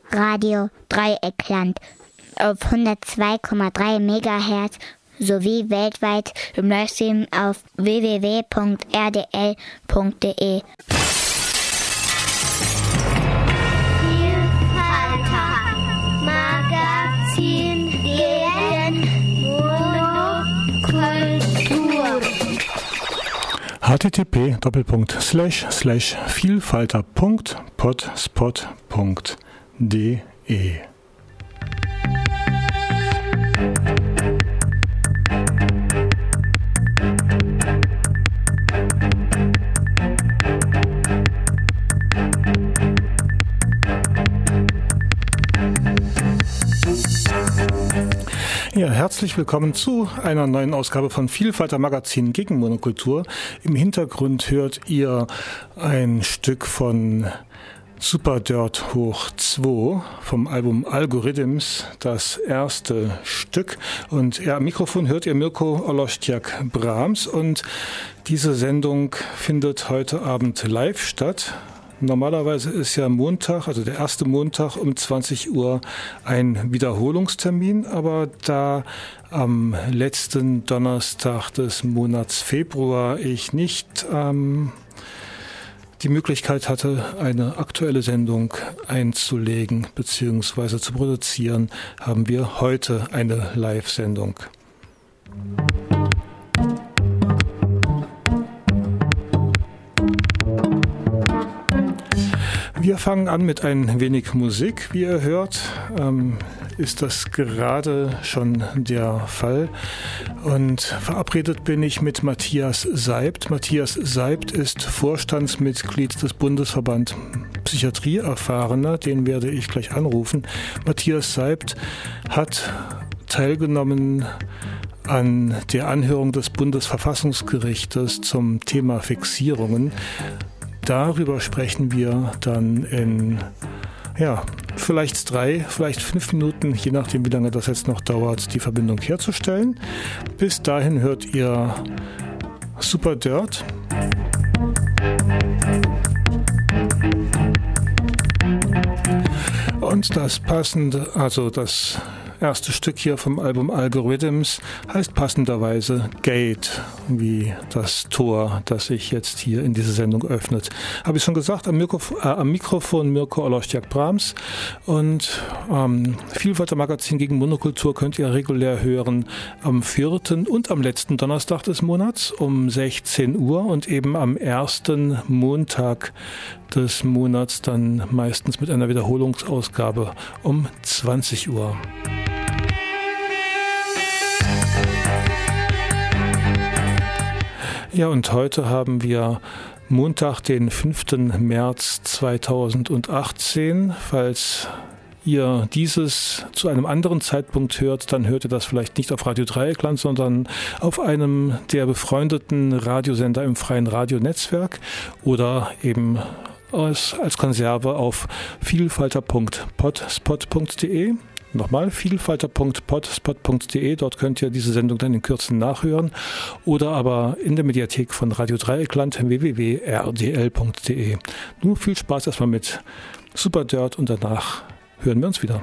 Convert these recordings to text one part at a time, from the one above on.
Radio Dreieckland auf 102,3 MHz sowie weltweit im Livestream auf www.rdl.de. http://vielfalter.potspot.de. Ja, herzlich willkommen zu einer neuen Ausgabe von Vielfalter Magazin gegen Monokultur. Im Hintergrund hört ihr ein Stück von Super Dirt hoch 2 vom Album Algorithms, das erste Stück. Und ja, am Mikrofon hört ihr Mirko Olostiak-Brahms und diese Sendung findet heute Abend live statt. Normalerweise ist ja Montag, also der erste Montag um 20 Uhr ein Wiederholungstermin, aber da am letzten Donnerstag des Monats Februar ich nicht die Möglichkeit hatte, eine aktuelle Sendung einzulegen bzw. zu produzieren, haben wir heute eine Live-Sendung. Wir fangen an mit ein wenig Musik. Wie ihr hört, ist das gerade schon der Fall. Und verabredet bin ich mit Matthias Seibt. Matthias Seibt ist Vorstandsmitglied des Bundesverband Psychiatrieerfahrener. Den werde ich gleich anrufen. Matthias Seibt hat teilgenommen an der Anhörung des Bundesverfassungsgerichtes zum Thema Fixierungen. Darüber sprechen wir dann in, vielleicht 3, vielleicht 5 Minuten, je nachdem, wie lange das jetzt noch dauert, die Verbindung herzustellen. Bis dahin hört ihr Super Dirt. Und das passende, also das erste Stück hier vom Album Algorithms heißt passenderweise Gate, wie das Tor, das sich jetzt hier in diese Sendung öffnet. Habe ich schon gesagt, am Mikrofon Mirko Olostiak-Brahms und Vielfalter Magazin gegen Monokultur könnt ihr regulär hören am 4. und am letzten Donnerstag des Monats um 16 Uhr und eben am ersten Montag des Monats dann meistens mit einer Wiederholungsausgabe um 20 Uhr. Ja, und heute haben wir Montag, den 5. März 2018. Falls ihr dieses zu einem anderen Zeitpunkt hört, dann hört ihr das vielleicht nicht auf Radio Dreieckland, sondern auf einem der befreundeten Radiosender im freien Radionetzwerk oder eben als Konserve auf vielfalter.potspot.de. Nochmal, vielfalter.potspot.de, dort könnt ihr diese Sendung dann in Kürze nachhören oder aber in der Mediathek von Radio Dreieckland www.rdl.de. Nun viel Spaß erstmal mit Super Dirt und danach hören wir uns wieder.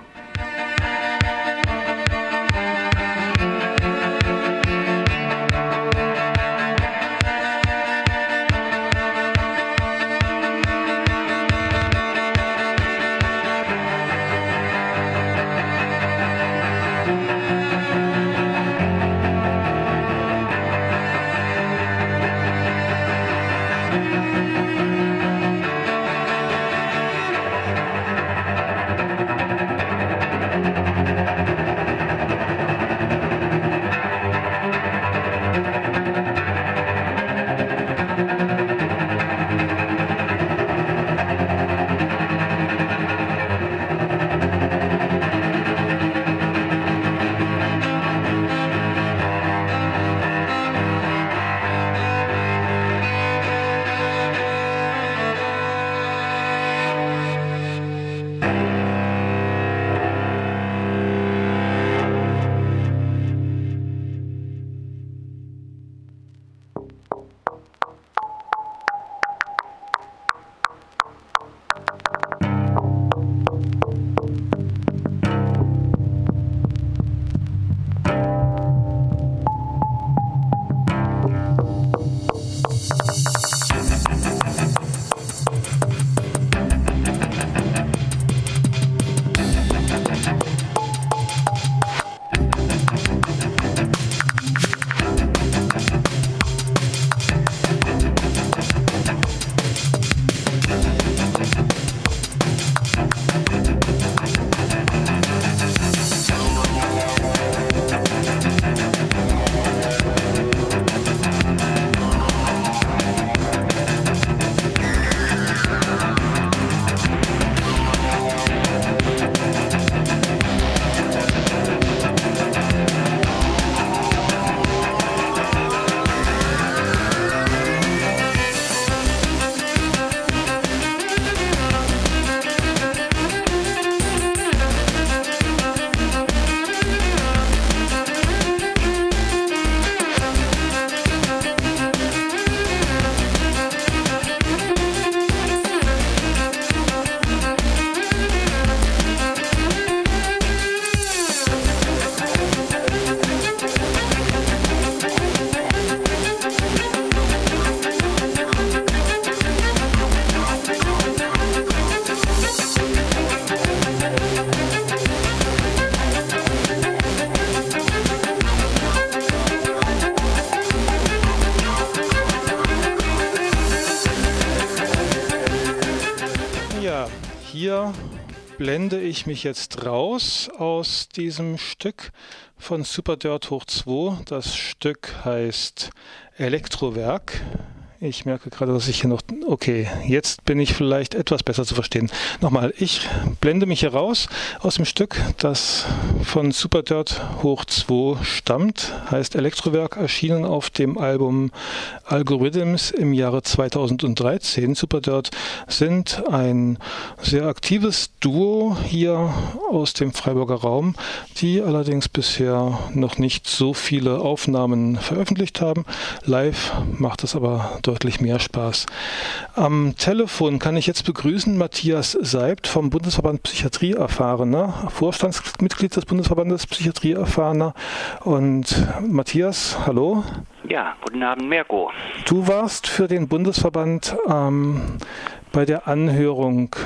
blende ich mich jetzt raus aus diesem Stück von Superdirt hoch 2. Das Stück heißt Elektrowerk. Ich merke gerade, dass ich hier noch... Okay, jetzt bin ich vielleicht etwas besser zu verstehen. Nochmal, ich blende mich hier raus aus dem Stück, das von Superdirt hoch 2 stammt, heißt Elektrowerk, erschienen auf dem Album Algorithms im Jahre 2013. Superdirt sind ein sehr aktives Duo hier aus dem Freiburger Raum, die allerdings bisher noch nicht so viele Aufnahmen veröffentlicht haben. Live macht es aber deutlich mehr Spaß. Am Telefon kann ich jetzt begrüßen Matthias Seibt vom Bundesverband Psychiatrieerfahrener, Vorstandsmitglied des Bundesverbandes Psychiatrieerfahrener. Und Matthias, hallo. Ja, guten Abend, Mirko. Du warst für den Bundesverband bei der Anhörung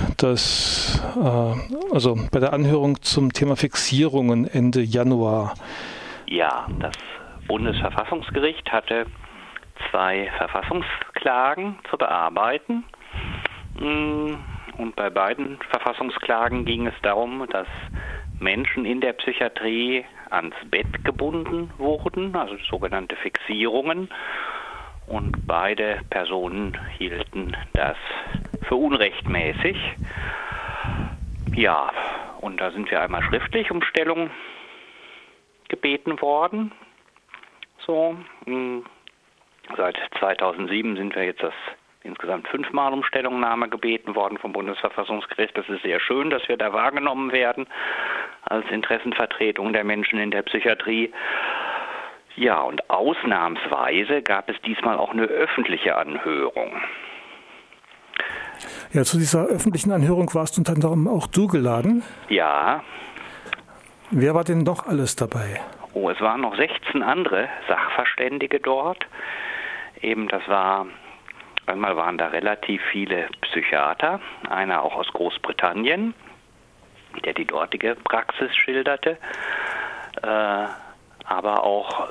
bei der Anhörung zum Thema Fixierungen Ende Januar. Ja, das Bundesverfassungsgericht hatte 2 Verfassungsklagen zu bearbeiten. Und bei beiden Verfassungsklagen ging es darum, dass Menschen in der Psychiatrie ans Bett gebunden wurden, also sogenannte Fixierungen. Und beide Personen hielten das für unrechtmäßig. Ja, und da sind wir einmal schriftlich um Stellung gebeten worden. So, seit 2007 sind wir jetzt insgesamt 5-mal um Stellungnahme gebeten worden vom Bundesverfassungsgericht. Das ist sehr schön, dass wir da wahrgenommen werden als Interessenvertretung der Menschen in der Psychiatrie. Ja, und ausnahmsweise gab es diesmal auch eine öffentliche Anhörung. Ja, zu dieser öffentlichen Anhörung warst unter anderem auch du geladen. Ja. Wer war denn noch alles dabei? Oh, es waren noch 16 andere Sachverständige dort. Einmal waren da relativ viele Psychiater, einer auch aus Großbritannien, der die dortige Praxis schilderte, aber auch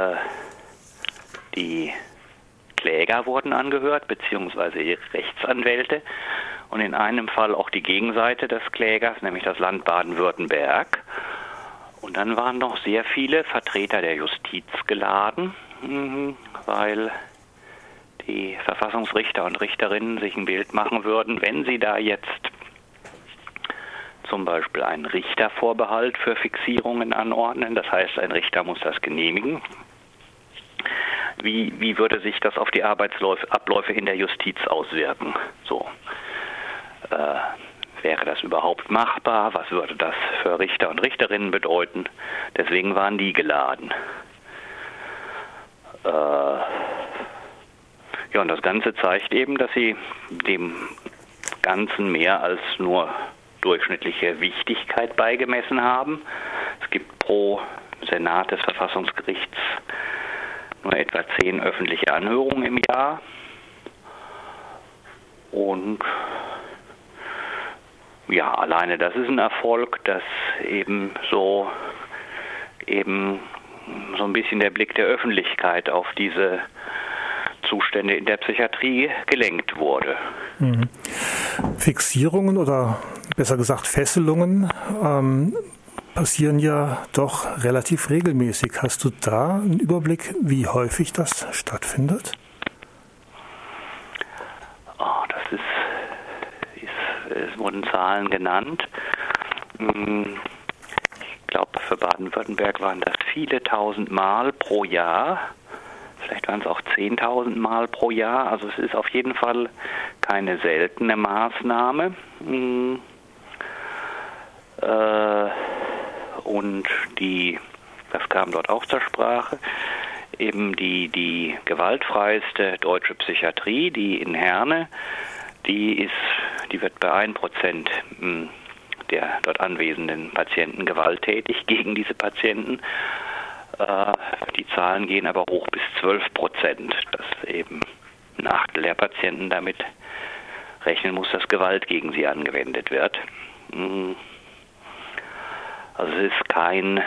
die Kläger wurden angehört, beziehungsweise ihre Rechtsanwälte und in einem Fall auch die Gegenseite des Klägers, nämlich das Land Baden-Württemberg. Und dann waren noch sehr viele Vertreter der Justiz geladen, weil die Verfassungsrichter und Richterinnen sich ein Bild machen würden, wenn sie da jetzt zum Beispiel einen Richtervorbehalt für Fixierungen anordnen, das heißt, ein Richter muss das genehmigen. Wie würde sich das auf die Arbeitsabläufe in der Justiz auswirken? So, wäre das überhaupt machbar? Was würde das für Richter und Richterinnen bedeuten? Deswegen waren die geladen. Ja, und das Ganze zeigt eben, dass sie dem Ganzen mehr als nur durchschnittliche Wichtigkeit beigemessen haben. Es gibt pro Senat des Verfassungsgerichts nur etwa 10 öffentliche Anhörungen im Jahr. Und ja, alleine das ist ein Erfolg, dass eben so ein bisschen der Blick der Öffentlichkeit auf diese Zustände in der Psychiatrie gelenkt wurde. Fixierungen oder besser gesagt Fesselungen passieren ja doch relativ regelmäßig. Hast du da einen Überblick, wie häufig das stattfindet? Es wurden Zahlen genannt. Ich glaube, für Baden-Württemberg waren das viele tausend Mal pro Jahr. Vielleicht waren es auch 10.000 Mal pro Jahr. Also es ist auf jeden Fall keine seltene Maßnahme. Und das kam dort auch zur Sprache, eben die gewaltfreiste deutsche Psychiatrie, die in Herne, die wird bei 1% der dort anwesenden Patienten gewalttätig gegen diese Patienten. Die Zahlen gehen aber hoch bis 12%, dass eben ein Achtel der Patienten damit rechnen muss, dass Gewalt gegen sie angewendet wird. Also es ist kein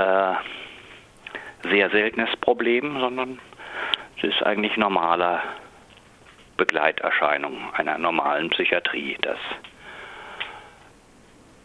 sehr seltenes Problem, sondern es ist eigentlich normaler Begleiterscheinung einer normalen Psychiatrie, dass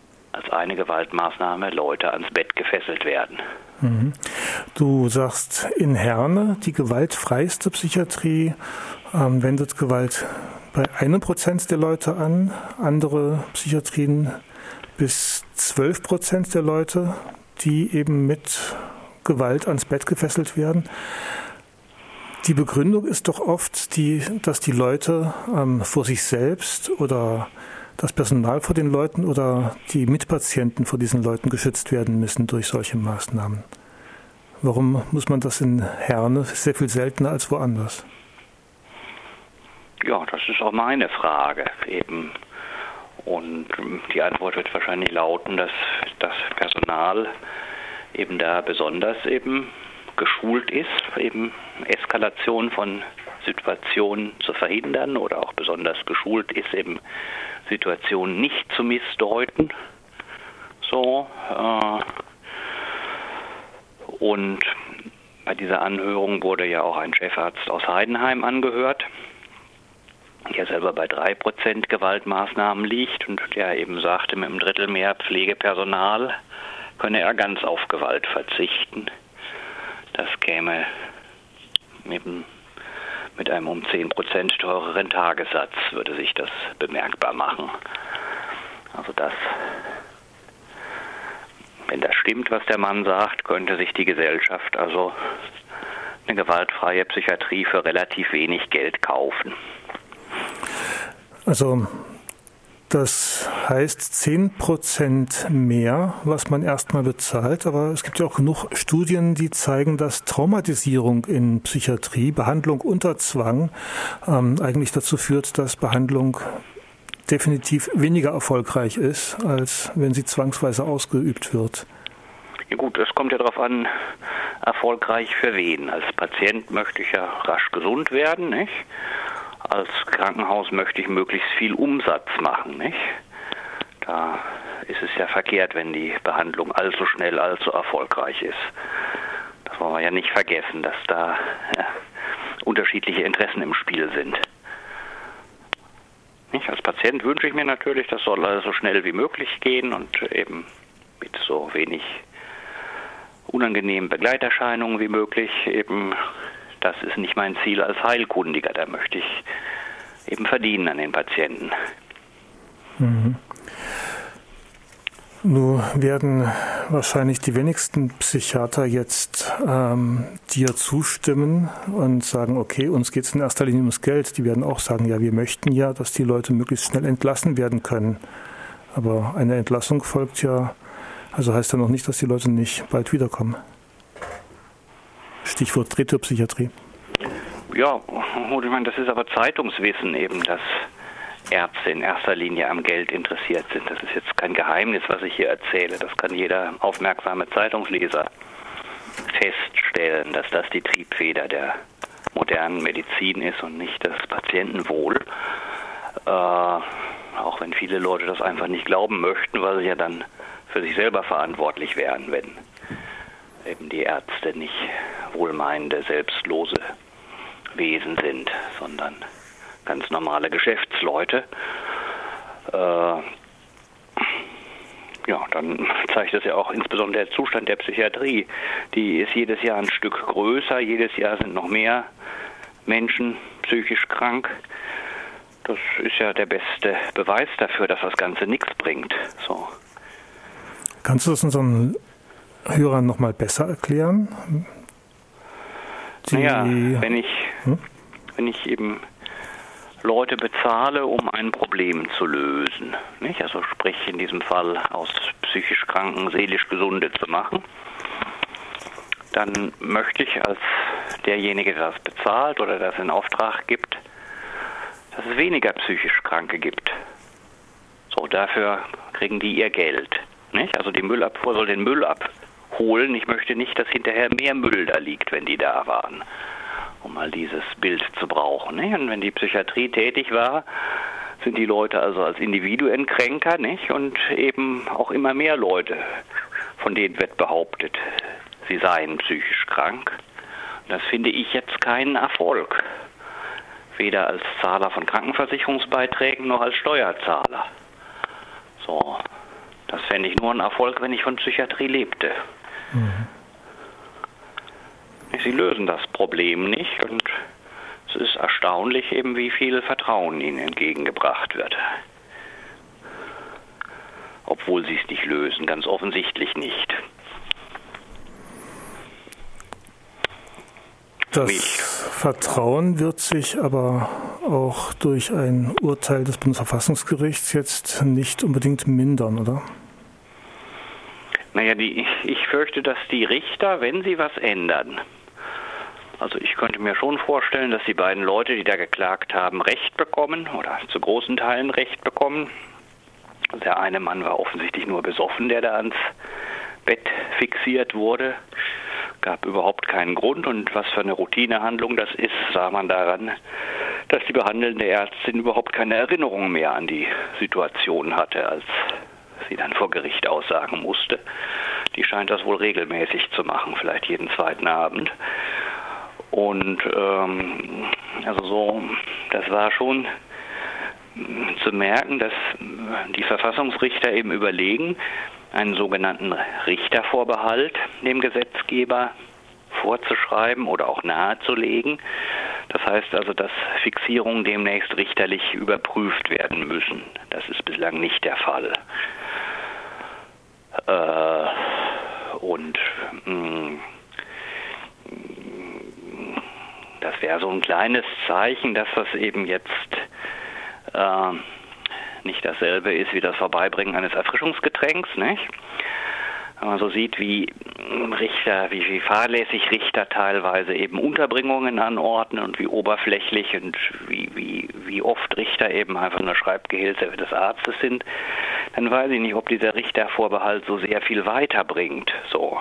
reine Gewaltmaßnahme Leute ans Bett gefesselt werden. Du sagst, in Herne, die gewaltfreiste Psychiatrie, wendet Gewalt bei 1% der Leute an, andere Psychiatrien bis 12% der Leute, die eben mit Gewalt ans Bett gefesselt werden. Die Begründung ist doch oft, dass die Leute vor sich selbst oder das Personal vor den Leuten oder die Mitpatienten vor diesen Leuten geschützt werden müssen durch solche Maßnahmen. Warum muss man das in Herne sehr viel seltener als woanders? Ja, das ist auch meine Frage eben. Und die Antwort wird wahrscheinlich lauten, dass das Personal eben da besonders eben geschult ist, eben Eskalation von Situationen zu verhindern oder auch besonders geschult ist, eben Situationen nicht zu missdeuten. Und bei dieser Anhörung wurde ja auch ein Chefarzt aus Heidenheim angehört, der selber bei 3% Gewaltmaßnahmen liegt und der eben sagte, mit einem Drittel mehr Pflegepersonal könne er ganz auf Gewalt verzichten. Das käme mit einem um 10% teureren Tagessatz, würde sich das bemerkbar machen. Also wenn das stimmt, was der Mann sagt, könnte sich die Gesellschaft also eine gewaltfreie Psychiatrie für relativ wenig Geld kaufen. Also das heißt 10% mehr, was man erstmal bezahlt, aber es gibt ja auch genug Studien, die zeigen, dass Traumatisierung in Psychiatrie, Behandlung unter Zwang, eigentlich dazu führt, dass Behandlung definitiv weniger erfolgreich ist, als wenn sie zwangsweise ausgeübt wird. Ja gut, es kommt ja darauf an, erfolgreich für wen. Als Patient möchte ich ja rasch gesund werden, nicht? Als Krankenhaus möchte ich möglichst viel Umsatz machen, nicht? Da ist es ja verkehrt, wenn die Behandlung allzu schnell, allzu erfolgreich ist. Das wollen wir ja nicht vergessen, dass da unterschiedliche Interessen im Spiel sind. Nicht? Als Patient wünsche ich mir natürlich, das soll alles so schnell wie möglich gehen und eben mit so wenig unangenehmen Begleiterscheinungen wie möglich. Eben, das ist nicht mein Ziel als Heilkundiger. Da möchte ich eben verdienen an den Patienten. Nun werden wahrscheinlich die wenigsten Psychiater jetzt dir zustimmen und sagen, okay, uns geht es in erster Linie ums Geld. Die werden auch sagen, ja, wir möchten ja, dass die Leute möglichst schnell entlassen werden können. Aber eine Entlassung folgt ja, also heißt ja noch nicht, dass die Leute nicht bald wiederkommen. Stichwort Retropsychiatrie. Ja, ich meine, das ist aber Zeitungswissen eben, dass Ärzte in erster Linie am Geld interessiert sind. Das ist jetzt kein Geheimnis, was ich hier erzähle. Das kann jeder aufmerksame Zeitungsleser feststellen, dass das die Triebfeder der modernen Medizin ist und nicht das Patientenwohl. Auch wenn viele Leute das einfach nicht glauben möchten, weil sie ja dann für sich selber verantwortlich wären, wenn eben die Ärzte nicht wohlmeinende, selbstlose Wesen sind, sondern ganz normale Geschäftsleute. Ja, dann zeigt das ja auch insbesondere der Zustand der Psychiatrie. Die ist jedes Jahr ein Stück größer, jedes Jahr sind noch mehr Menschen psychisch krank. Das ist ja der beste Beweis dafür, dass das Ganze nichts bringt. So. Kannst du das unseren Hörern noch mal besser erklären? Naja, wenn ich eben Leute bezahle, um ein Problem zu lösen, nicht? Also sprich in diesem Fall aus psychisch Kranken seelisch Gesunde zu machen, dann möchte ich als derjenige, der das bezahlt oder das in Auftrag gibt, dass es weniger psychisch Kranke gibt. So, dafür kriegen die ihr Geld. Nicht? Also die Müllabfuhr soll den Müll abholen. Ich möchte nicht, dass hinterher mehr Müll da liegt, wenn die da waren, um mal dieses Bild zu brauchen. Nicht? Und wenn die Psychiatrie tätig war, sind die Leute also als Individuen kränker, nicht? Und eben auch immer mehr Leute, von denen wird behauptet, sie seien psychisch krank. Und das finde ich jetzt keinen Erfolg. Weder als Zahler von Krankenversicherungsbeiträgen noch als Steuerzahler. So, das fände ich nur einen Erfolg, wenn ich von Psychiatrie lebte. Sie lösen das Problem nicht und es ist erstaunlich eben, wie viel Vertrauen ihnen entgegengebracht wird. Obwohl sie es nicht lösen, ganz offensichtlich nicht. Das Vertrauen wird sich aber auch durch ein Urteil des Bundesverfassungsgerichts jetzt nicht unbedingt mindern, oder? Naja, ich fürchte, dass die Richter, wenn sie was ändern, also ich könnte mir schon vorstellen, dass die beiden Leute, die da geklagt haben, Recht bekommen oder zu großen Teilen Recht bekommen. Der eine Mann war offensichtlich nur besoffen, der da ans Bett fixiert wurde. Gab überhaupt keinen Grund und was für eine Routinehandlung das ist, sah man daran, dass die behandelnde Ärztin überhaupt keine Erinnerung mehr an die Situation hatte, als sie dann vor Gericht aussagen musste. Die scheint das wohl regelmäßig zu machen, vielleicht jeden zweiten Abend. Und also so, das war schon zu merken, dass die Verfassungsrichter eben überlegen, einen sogenannten Richtervorbehalt dem Gesetzgeber vorzuschreiben oder auch nahezulegen. Das heißt also, dass Fixierungen demnächst richterlich überprüft werden müssen. Das ist bislang nicht der Fall. Das wäre so ein kleines Zeichen, dass das eben jetzt nicht dasselbe ist wie das Vorbeibringen eines Erfrischungsgetränks, nicht? Wenn man so sieht, wie fahrlässig Richter teilweise eben Unterbringungen anordnen und wie oberflächlich und wie oft Richter eben einfach nur Schreibgehilfe des Arztes sind, dann weiß ich nicht, ob dieser Richtervorbehalt so sehr viel weiterbringt. So.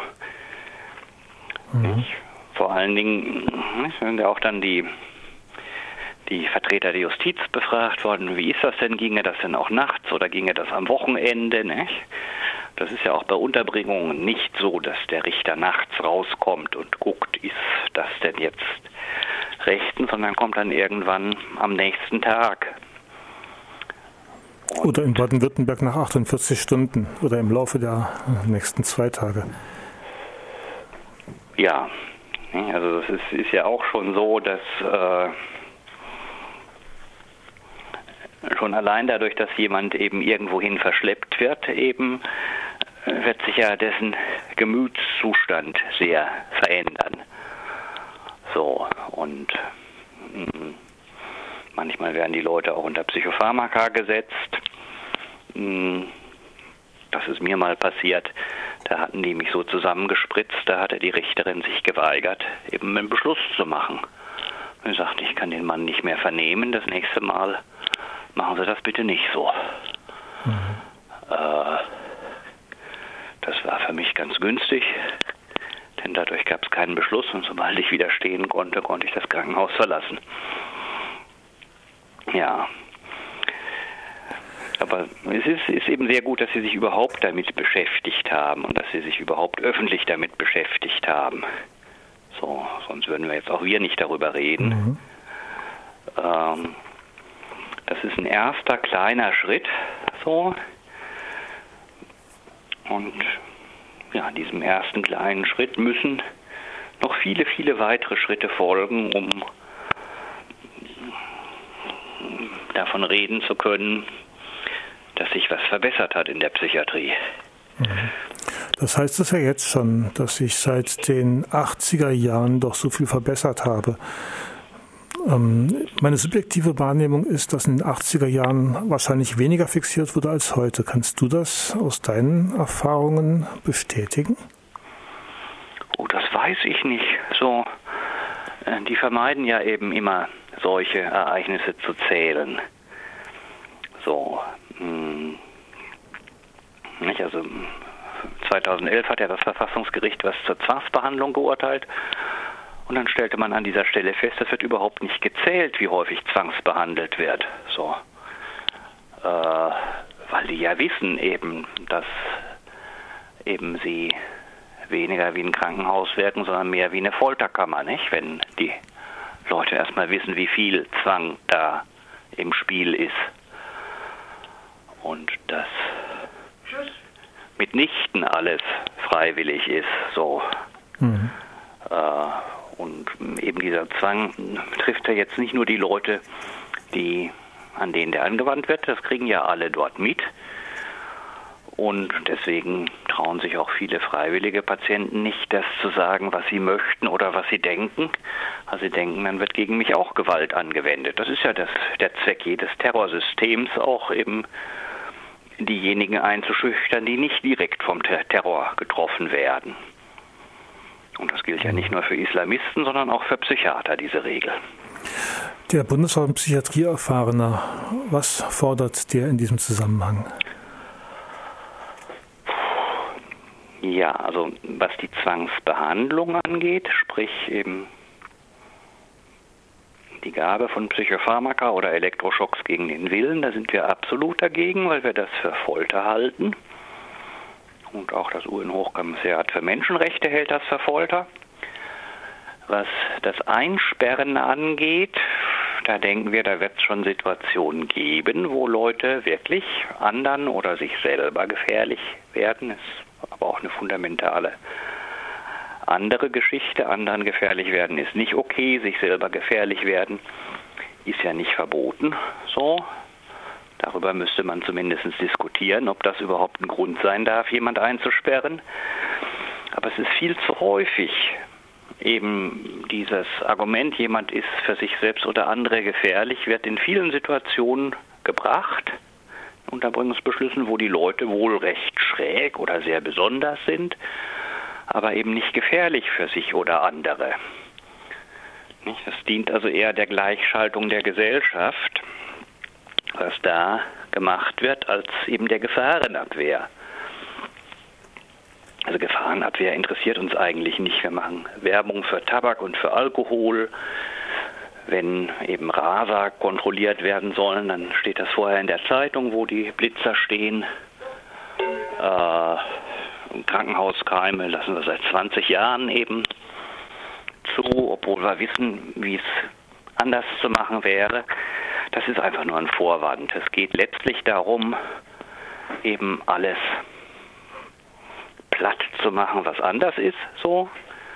Vor allen Dingen sind ja auch dann die Vertreter der Justiz befragt worden, wie ist das denn, ginge das denn auch nachts oder ginge das am Wochenende, nicht? Das ist ja auch bei Unterbringungen nicht so, dass der Richter nachts rauskommt und guckt, ist das denn jetzt rechtens, sondern kommt dann irgendwann am nächsten Tag. Oder in Baden-Württemberg nach 48 Stunden oder im Laufe der nächsten 2 Tage. Ja, also es ist ja auch schon so, dass schon allein dadurch, dass jemand eben irgendwohin verschleppt wird, eben wird sich ja dessen Gemütszustand sehr verändern. So, und manchmal werden die Leute auch unter Psychopharmaka gesetzt. Das ist mir mal passiert. Da hatten die mich so zusammengespritzt, da hatte die Richterin sich geweigert, eben einen Beschluss zu machen. Und sie sagte, ich kann den Mann nicht mehr vernehmen, das nächste Mal machen Sie das bitte nicht so. Das war für mich ganz günstig, denn dadurch gab es keinen Beschluss und sobald ich wieder stehen konnte, konnte ich das Krankenhaus verlassen. Ja. Aber es ist eben sehr gut, dass Sie sich überhaupt damit beschäftigt haben und dass Sie sich überhaupt öffentlich damit beschäftigt haben. So, sonst würden wir jetzt auch nicht darüber reden. Das ist ein erster kleiner Schritt, so. Und ja, diesem ersten kleinen Schritt müssen noch viele, viele weitere Schritte folgen, um davon reden zu können, dass sich was verbessert hat in der Psychiatrie. Das heißt es ja jetzt schon, dass ich seit den 80er Jahren doch so viel verbessert habe. Meine subjektive Wahrnehmung ist, dass in den 80er Jahren wahrscheinlich weniger fixiert wurde als heute. Kannst du das aus deinen Erfahrungen bestätigen? Oh, das weiß ich nicht. So, die vermeiden ja eben immer solche Ereignisse zu zählen. So, nicht? Also 2011 hat ja das Verfassungsgericht was zur Zwangsbehandlung geurteilt. Und dann stellte man an dieser Stelle fest, es wird überhaupt nicht gezählt, wie häufig zwangsbehandelt wird. So, weil die ja wissen eben, dass eben sie weniger wie ein Krankenhaus wirken, sondern mehr wie eine Folterkammer, nicht? Wenn die Leute erstmal wissen, wie viel Zwang da im Spiel ist. Und das mitnichten alles freiwillig ist. So. Mhm. Und eben dieser Zwang trifft ja jetzt nicht nur die Leute, an denen der angewandt wird, das kriegen ja alle dort mit. Und deswegen trauen sich auch viele freiwillige Patienten nicht, das zu sagen, was sie möchten oder was sie denken. Also sie denken, dann wird gegen mich auch Gewalt angewendet. Das ist ja der Zweck jedes Terrorsystems, auch eben diejenigen einzuschüchtern, die nicht direkt vom Terror getroffen werden. Und das gilt ja nicht nur für Islamisten, sondern auch für Psychiater, diese Regel. Der Bundesverband Psychiatrieerfahrener, was fordert der in diesem Zusammenhang? Ja, also was die Zwangsbehandlung angeht, sprich eben die Gabe von Psychopharmaka oder Elektroschocks gegen den Willen, da sind wir absolut dagegen, weil wir das für Folter halten. Und auch das UN-Hochkommissariat für Menschenrechte hält das für Folter. Was das Einsperren angeht, da denken wir, da wird es schon Situationen geben, wo Leute wirklich anderen oder sich selber gefährlich werden. Das ist aber auch eine fundamentale andere Geschichte. Anderen gefährlich werden ist nicht okay, sich selber gefährlich werden ist ja nicht verboten. So, darüber müsste man zumindest diskutieren, ob das überhaupt ein Grund sein darf, jemand einzusperren. Aber es ist viel zu häufig eben dieses Argument, jemand ist für sich selbst oder andere gefährlich, wird in vielen Situationen gebracht, Unterbringungsbeschlüssen, wo die Leute wohl recht schräg oder sehr besonders sind, aber eben nicht gefährlich für sich oder andere. Das dient also eher der Gleichschaltung der Gesellschaft, was da gemacht wird, als eben der Gefahrenabwehr. Also Gefahrenabwehr interessiert uns eigentlich nicht. Wir machen Werbung für Tabak und für Alkohol. Wenn eben Raser kontrolliert werden sollen, dann steht das vorher in der Zeitung, wo die Blitzer stehen. Krankenhauskeime lassen wir seit 20 Jahren eben zu, obwohl wir wissen, wie es anders zu machen wäre. Das ist einfach nur ein Vorwand. Es geht letztlich darum, eben alles platt zu machen, was anders ist, so.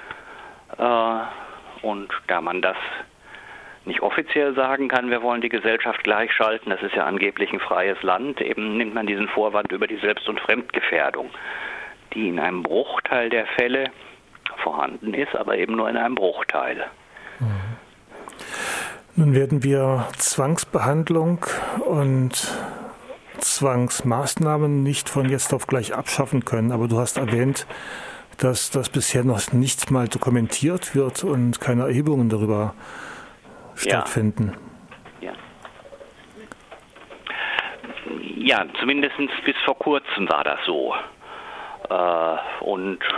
Und da man das nicht offiziell sagen kann, wir wollen die Gesellschaft gleichschalten, das ist ja angeblich ein freies Land, eben nimmt man diesen Vorwand über die Selbst- und Fremdgefährdung, die in einem Bruchteil der Fälle vorhanden ist, aber eben nur in einem Bruchteil. Nun werden wir Zwangsbehandlung und Zwangsmaßnahmen nicht von jetzt auf gleich abschaffen können, aber du hast erwähnt, dass das bisher noch nicht mal dokumentiert wird und keine Erhebungen darüber stattfinden. Ja, zumindest bis vor kurzem war das so. Und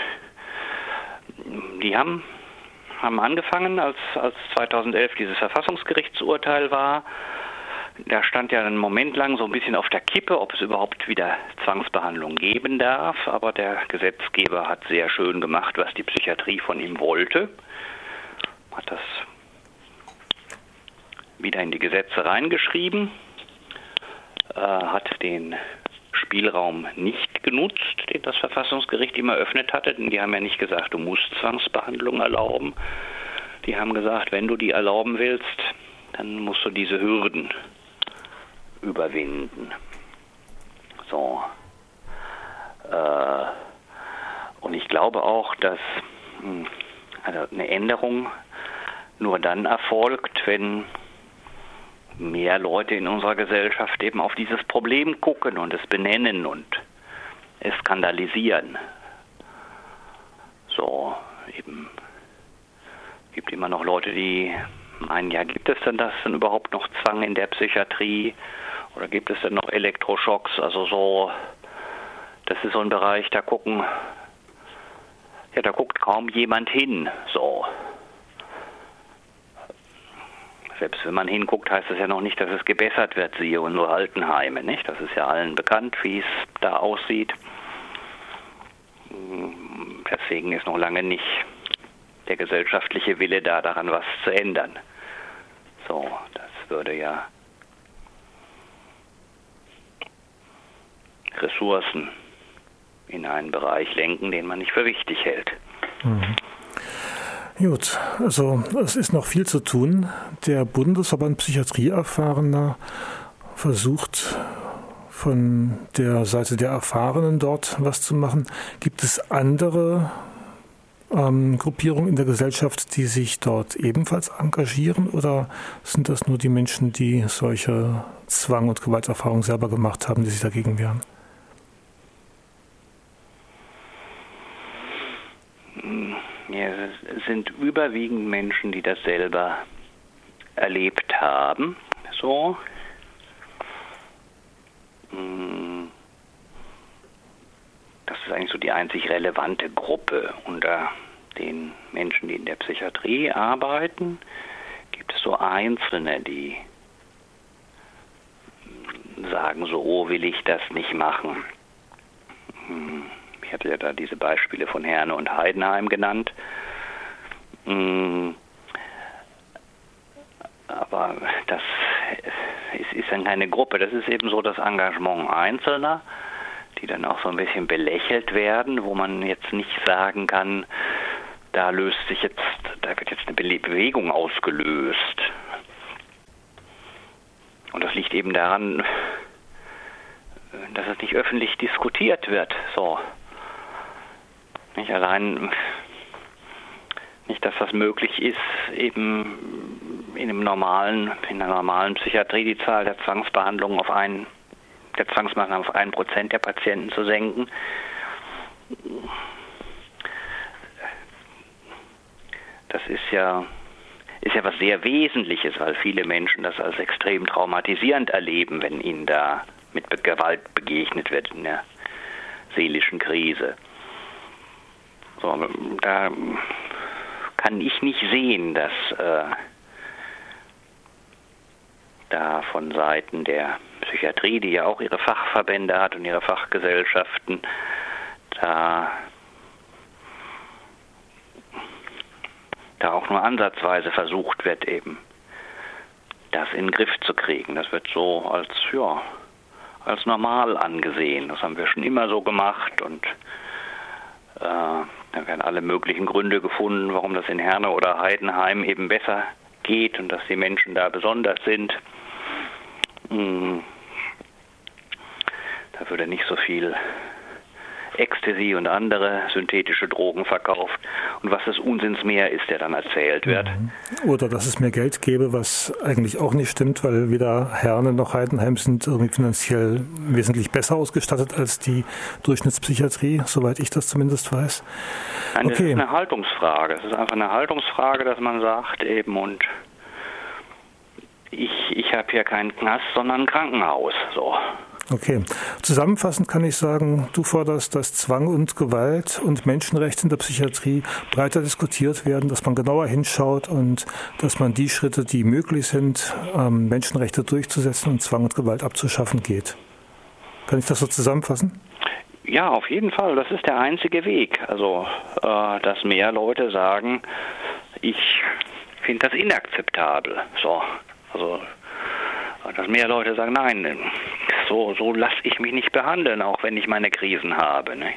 die haben angefangen, als 2011 dieses Verfassungsgerichtsurteil war. Da stand ja einen Moment lang so ein bisschen auf der Kippe, ob es überhaupt wieder Zwangsbehandlung geben darf. Aber der Gesetzgeber hat sehr schön gemacht, was die Psychiatrie von ihm wollte. Hat das wieder in die Gesetze reingeschrieben. Hat den Spielraum nicht genutzt, den das Verfassungsgericht ihm eröffnet hatte. Denn die haben ja nicht gesagt, du musst Zwangsbehandlung erlauben. Die haben gesagt, wenn du die erlauben willst, dann musst du diese Hürden überwinden. So. Und ich glaube auch, dass also eine Änderung nur dann erfolgt, wenn mehr Leute in unserer Gesellschaft eben auf dieses Problem gucken und es benennen und es skandalisieren. So, eben gibt immer noch Leute, die meinen, ja, gibt es denn das denn überhaupt noch Zwang in der Psychiatrie? Oder gibt es denn noch Elektroschocks? Also so, das ist so ein Bereich, da guckt kaum jemand hin. So. Selbst wenn man hinguckt, heißt das ja noch nicht, dass es gebessert wird, siehe unsere Altenheime, nicht? Das ist ja allen bekannt, wie es da aussieht. Deswegen ist noch lange nicht der gesellschaftliche Wille da, daran was zu ändern. So, das würde ja Ressourcen in einen Bereich lenken, den man nicht für wichtig hält. Gut, also es ist noch viel zu tun. Der Bundesverband Psychiatrieerfahrener versucht von der Seite der Erfahrenen dort was zu machen. Gibt es andere Gruppierungen in der Gesellschaft, die sich dort ebenfalls engagieren, oder sind das nur die Menschen, die solche Zwang- und Gewalterfahrungen selber gemacht haben, die sich dagegen wehren? Ja, es sind überwiegend Menschen, die das selber erlebt haben. So. Das ist eigentlich so die einzig relevante Gruppe. Unter den Menschen, die in der Psychiatrie arbeiten, gibt es so Einzelne, die sagen so, oh, will ich das nicht machen. Ich hatte ja da diese Beispiele von Herne und Heidenheim genannt. Aber das ist dann keine Gruppe. Das ist eben so das Engagement Einzelner, die dann auch so ein bisschen belächelt werden, wo man jetzt nicht sagen kann, da wird jetzt eine Bewegung ausgelöst. Und das liegt eben daran, dass es nicht öffentlich diskutiert wird. So. Nicht allein, nicht, dass das möglich ist, eben in einer normalen Psychiatrie die Zahl der Zwangsbehandlungen auf 1% der Patienten zu senken. Das ist ja was sehr Wesentliches, weil viele Menschen das als extrem traumatisierend erleben, wenn ihnen da mit Gewalt begegnet wird in der seelischen Krise. So, da kann ich nicht sehen, dass da von Seiten der Psychiatrie, die ja auch ihre Fachverbände hat und ihre Fachgesellschaften, da auch nur ansatzweise versucht wird, eben das in den Griff zu kriegen. Das wird so als normal angesehen. Das haben wir schon immer so gemacht und da werden alle möglichen Gründe gefunden, warum das in Herne oder Heidenheim eben besser geht und dass die Menschen da besonders sind. Da würde nicht so viel Ecstasy und andere synthetische Drogen verkauft. Und was des Unsinns mehr ist, der dann erzählt wird. Oder dass es mehr Geld gäbe, was eigentlich auch nicht stimmt, weil weder Herne noch Heidenheim sind irgendwie finanziell wesentlich besser ausgestattet als die Durchschnittspsychiatrie, soweit ich das zumindest weiß. Nein, das ist eine Haltungsfrage. Es ist einfach eine Haltungsfrage, dass man sagt eben, und ich habe hier keinen Knast, sondern ein Krankenhaus. So. Okay. Zusammenfassend kann ich sagen, du forderst, dass Zwang und Gewalt und Menschenrechte in der Psychiatrie breiter diskutiert werden, dass man genauer hinschaut und dass man die Schritte, die möglich sind, Menschenrechte durchzusetzen und Zwang und Gewalt abzuschaffen, geht. Kann ich das so zusammenfassen? Ja, auf jeden Fall. Das ist der einzige Weg. Also, dass mehr Leute sagen, ich finde das inakzeptabel. So. Also, dass mehr Leute sagen, nein, so lasse ich mich nicht behandeln, auch wenn ich meine Krisen habe. Nicht?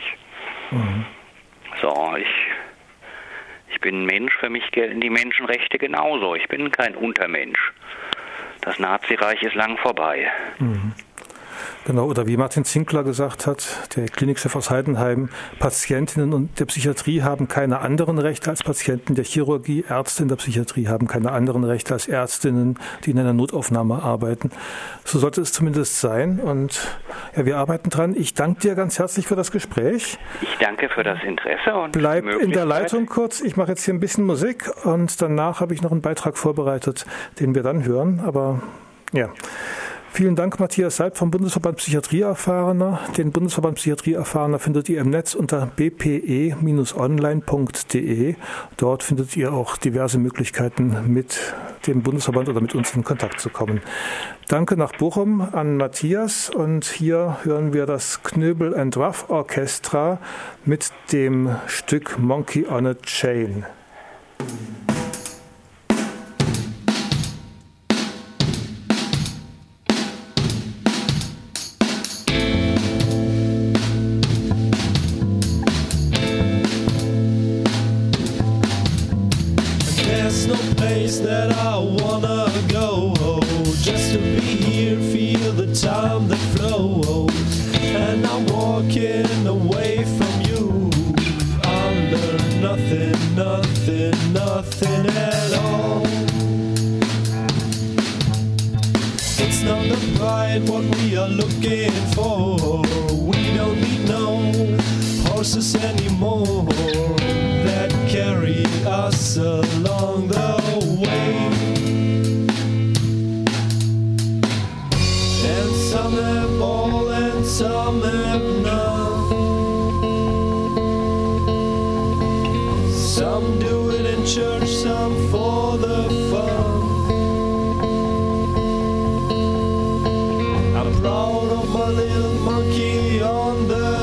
So, ich bin ein Mensch, für mich gelten die Menschenrechte genauso. Ich bin kein Untermensch. Das Nazireich ist lang vorbei. Genau, oder wie Martin Zinkler gesagt hat, der Klinikchef aus Heidenheim, Patientinnen und der Psychiatrie haben keine anderen Rechte als Patienten der Chirurgie, Ärzte in der Psychiatrie haben keine anderen Rechte als Ärztinnen, die in einer Notaufnahme arbeiten. So sollte es zumindest sein und ja, wir arbeiten dran. Ich danke dir ganz herzlich für das Gespräch. Ich danke für das Interesse und bleib in der Leitung kurz. Ich mache jetzt hier ein bisschen Musik und danach habe ich noch einen Beitrag vorbereitet, den wir dann hören, aber ja. Vielen Dank, Matthias Seib vom Bundesverband Psychiatrieerfahrener. Den Bundesverband Psychiatrieerfahrener findet ihr im Netz unter bpe-online.de. Dort findet ihr auch diverse Möglichkeiten, mit dem Bundesverband oder mit uns in Kontakt zu kommen. Danke nach Bochum an Matthias und hier hören wir das Knöbel and Ruff Orchestra mit dem Stück Monkey on a Chain.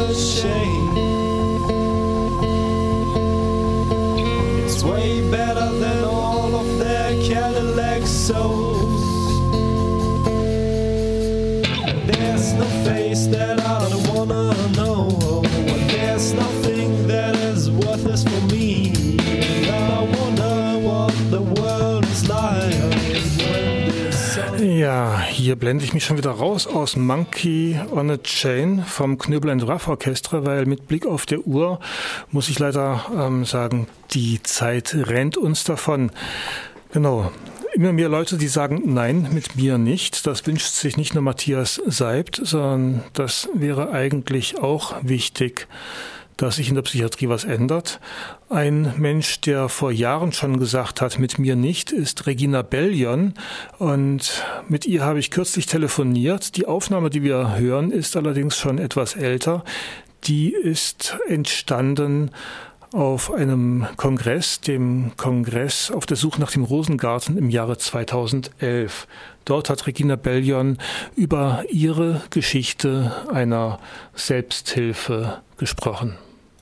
unashamed. It's way better than all of their Cadillac souls. There's no face that I don't wanna know. There's nothing that is worthless for me. And I wonder what the world is like when this sun. Ja, hier blende ich mich schon wieder raus aus Monkey on a Chain vom Knöbel and Ruff Orchestra, weil mit Blick auf der Uhr muss ich leider sagen, die Zeit rennt uns davon. Genau. Immer mehr Leute, die sagen, nein, mit mir nicht. Das wünscht sich nicht nur Matthias Seibt, sondern das wäre eigentlich auch wichtig, dass sich in der Psychiatrie was ändert. Ein Mensch, der vor Jahren schon gesagt hat, mit mir nicht, ist Regina Bellion. Und mit ihr habe ich kürzlich telefoniert. Die Aufnahme, die wir hören, ist allerdings schon etwas älter. Die ist entstanden auf einem Kongress, dem Kongress auf der Suche nach dem Rosengarten im Jahre 2011. Dort hat Regina Bellion über ihre Geschichte einer Selbsthilfe gesprochen.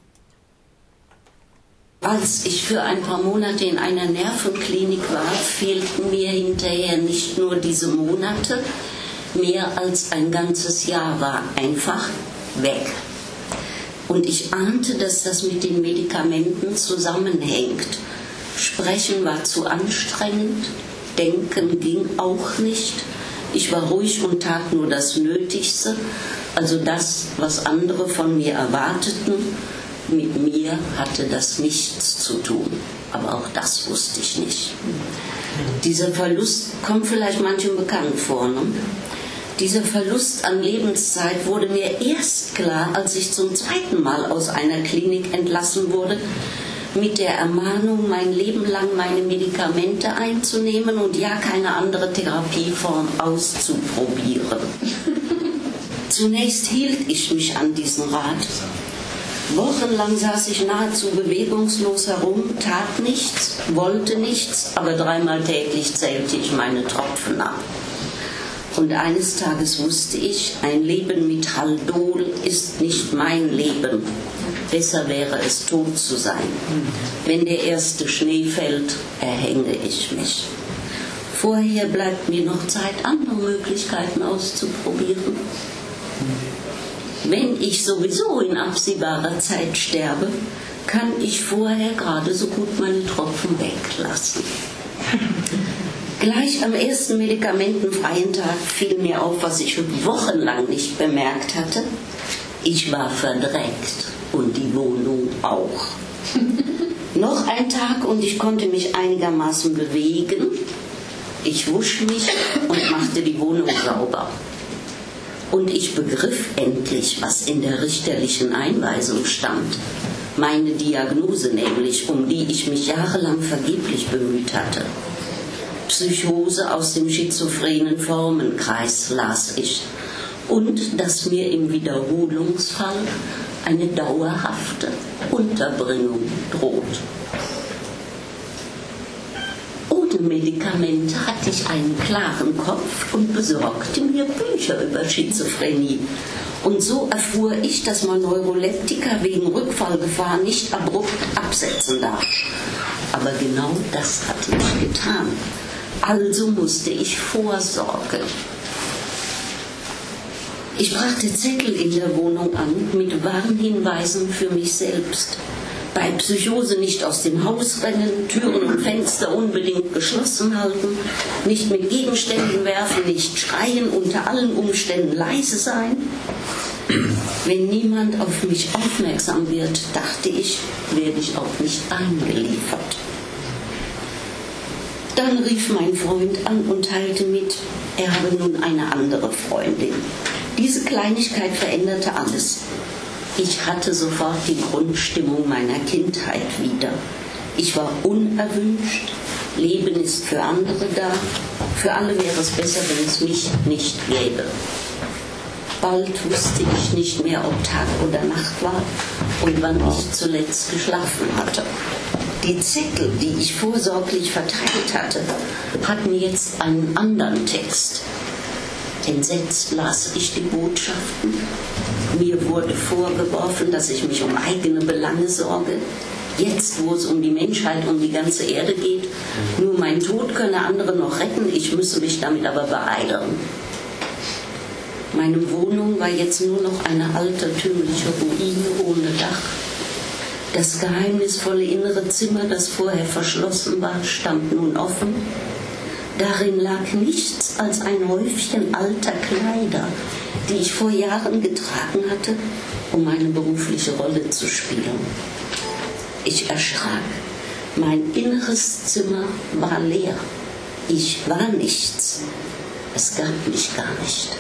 Als ich für ein paar Monate in einer Nervenklinik war, fehlten mir hinterher nicht nur diese Monate, mehr als ein ganzes Jahr war einfach weg. Und ich ahnte, dass das mit den Medikamenten zusammenhängt. Sprechen war zu anstrengend, denken ging auch nicht. Ich war ruhig und tat nur das Nötigste, also das, was andere von mir erwarteten. Mit mir hatte das nichts zu tun, aber auch das wusste ich nicht. Dieser Verlust kommt vielleicht manchem bekannt vor, ne? Dieser Verlust an Lebenszeit wurde mir erst klar, als ich zum zweiten Mal aus einer Klinik entlassen wurde, mit der Ermahnung, mein Leben lang meine Medikamente einzunehmen und ja keine andere Therapieform auszuprobieren. Zunächst hielt ich mich an diesen Rat. Wochenlang saß ich nahezu bewegungslos herum, tat nichts, wollte nichts, aber 3-mal täglich zählte ich meine Tropfen ab. Und eines Tages wusste ich, ein Leben mit Haldol ist nicht mein Leben. Besser wäre es, tot zu sein. Wenn der erste Schnee fällt, erhänge ich mich. Vorher bleibt mir noch Zeit, andere Möglichkeiten auszuprobieren. Wenn ich sowieso in absehbarer Zeit sterbe, kann ich vorher gerade so gut meine Tropfen weglassen. Gleich am ersten medikamentenfreien Tag fiel mir auf, was ich wochenlang nicht bemerkt hatte. Ich war verdreckt und die Wohnung auch. Noch ein Tag und ich konnte mich einigermaßen bewegen. Ich wusch mich und machte die Wohnung sauber. Und ich begriff endlich, was in der richterlichen Einweisung stand. Meine Diagnose nämlich, um die ich mich jahrelang vergeblich bemüht hatte. Psychose aus dem schizophrenen Formenkreis, las ich. Und dass mir im Wiederholungsfall eine dauerhafte Unterbringung droht. Ohne Medikamente hatte ich einen klaren Kopf und besorgte mir Bücher über Schizophrenie. Und so erfuhr ich, dass man Neuroleptika wegen Rückfallgefahr nicht abrupt absetzen darf. Aber genau das hatte ich getan. Also musste ich vorsorgen. Ich brachte Zettel in der Wohnung an mit Warnhinweisen für mich selbst. Bei Psychose nicht aus dem Haus rennen, Türen und Fenster unbedingt geschlossen halten, nicht mit Gegenständen werfen, nicht schreien, unter allen Umständen leise sein. Wenn niemand auf mich aufmerksam wird, dachte ich, werde ich auch nicht eingeliefert. Dann rief mein Freund an und teilte mit, er habe nun eine andere Freundin. Diese Kleinigkeit veränderte alles. Ich hatte sofort die Grundstimmung meiner Kindheit wieder. Ich war unerwünscht, Leben ist für andere da, für alle wäre es besser, wenn es mich nicht gäbe. Bald wusste ich nicht mehr, ob Tag oder Nacht war und wann ich zuletzt geschlafen hatte. Die Zettel, die ich vorsorglich verteilt hatte, hatten jetzt einen anderen Text. Entsetzt las ich die Botschaften. Mir wurde vorgeworfen, dass ich mich um eigene Belange sorge. Jetzt, wo es um die Menschheit, um die ganze Erde geht, nur mein Tod könne andere noch retten, ich müsse mich damit aber beeilen. Meine Wohnung war jetzt nur noch eine altertümliche Ruine ohne Dach. Das geheimnisvolle innere Zimmer, das vorher verschlossen war, stand nun offen. Darin lag nichts als ein Häufchen alter Kleider, die ich vor Jahren getragen hatte, um meine berufliche Rolle zu spielen. Ich erschrak. Mein inneres Zimmer war leer. Ich war nichts. Es gab mich gar nicht.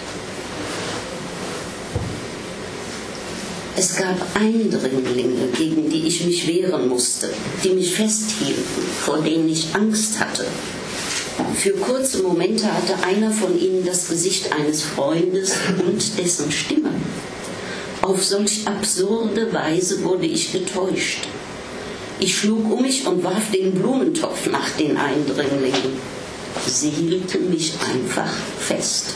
Es gab Eindringlinge, gegen die ich mich wehren musste, die mich festhielten, vor denen ich Angst hatte. Für kurze Momente hatte einer von ihnen das Gesicht eines Freundes und dessen Stimme. Auf solch absurde Weise wurde ich getäuscht. Ich schlug um mich und warf den Blumentopf nach den Eindringlingen. Sie hielten mich einfach fest.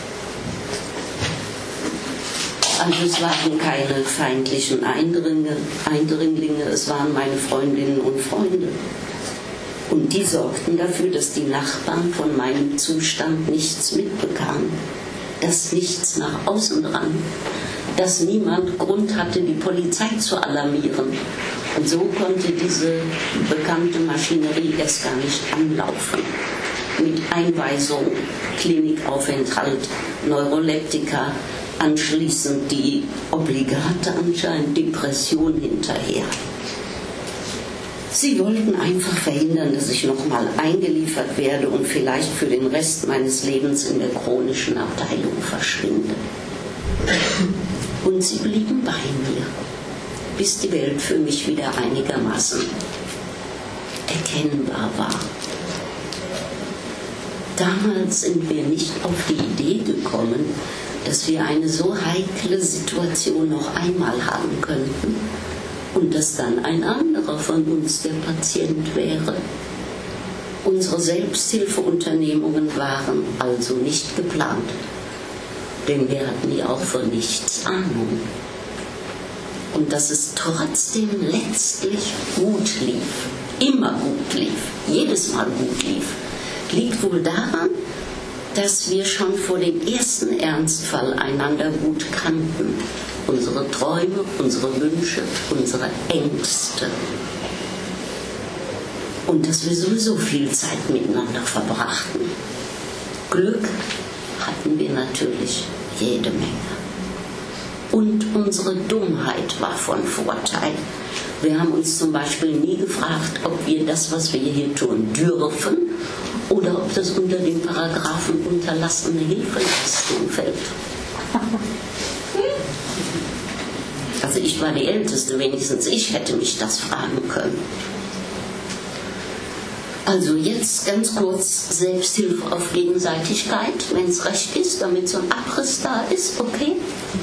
Also es waren keine feindlichen Eindringlinge, es waren meine Freundinnen und Freunde. Und die sorgten dafür, dass die Nachbarn von meinem Zustand nichts mitbekamen, dass nichts nach außen drang, dass niemand Grund hatte, die Polizei zu alarmieren. Und so konnte diese bekannte Maschinerie erst gar nicht anlaufen. Mit Einweisung, Klinikaufenthalt, Neuroleptika, anschließend die obligate anscheinend Depression hinterher. Sie wollten einfach verhindern, dass ich nochmal eingeliefert werde und vielleicht für den Rest meines Lebens in der chronischen Abteilung verschwinde. Und sie blieben bei mir, bis die Welt für mich wieder einigermaßen erkennbar war. Damals sind wir nicht auf die Idee gekommen, dass wir eine so heikle Situation noch einmal haben könnten und dass dann ein anderer von uns der Patient wäre. Unsere Selbsthilfeunternehmungen waren also nicht geplant, denn wir hatten ja auch von nichts Ahnung. Und dass es trotzdem letztlich gut lief, immer gut lief, jedes Mal gut lief, liegt wohl daran, dass wir schon vor dem ersten Ernstfall einander gut kannten. Unsere Träume, unsere Wünsche, unsere Ängste. Und dass wir sowieso viel Zeit miteinander verbrachten. Glück hatten wir natürlich jede Menge. Und unsere Dummheit war von Vorteil. Wir haben uns zum Beispiel nie gefragt, ob wir das, was wir hier tun, dürfen oder ob das unter den Paragraphen unterlassene Hilfeleistung fällt. Also ich war die Älteste, wenigstens ich hätte mich das fragen können. Also jetzt ganz kurz Selbsthilfe auf Gegenseitigkeit, wenn es recht ist, damit so ein Abriss da ist, okay?